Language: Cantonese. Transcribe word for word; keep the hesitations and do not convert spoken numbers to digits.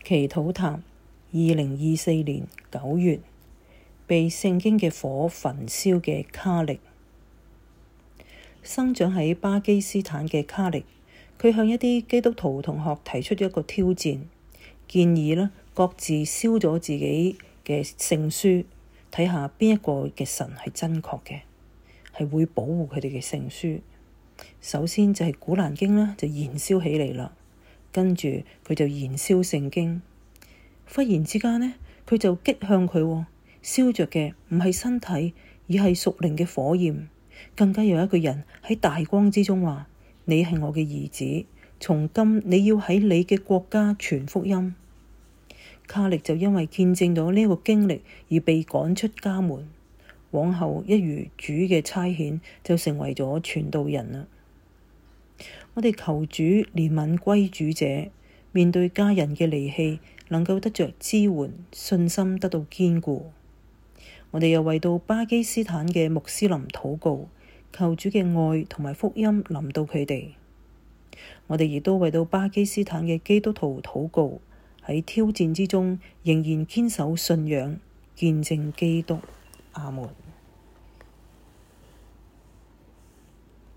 祈禱塔，二零二四年九月，被聖經嘅火焚燒嘅卡力。生長喺巴基斯坦嘅卡力，佢向一啲基督徒同學提出一個挑戰，建議呢各自燒咗自己嘅聖書，睇下邊一個嘅神係真確嘅，係會保護佢哋嘅聖書。首先就係古蘭經呢就燃燒起嚟啦。跟住佢就燃燒聖經，忽然之間呢，佢就擊向佢，燒着嘅唔係身體，而係屬靈嘅火焰。更加有一個人喺大光之中話：你係我嘅兒子，從今你要喺你嘅國家傳福音。卡力就因為見證到呢個經歷而被趕出家門，往後一如主嘅差遣，就成為咗傳道人啦。我哋求主憐憫歸主者，面對家人嘅離棄，能夠得着支援，信心得到堅固。我哋又為到巴基斯坦嘅穆斯林禱告，求主嘅愛同埋福音臨到佢哋。我哋亦都為到巴基斯坦嘅基督徒禱告，喺挑戰之中仍然堅守信仰，見證基督。阿門。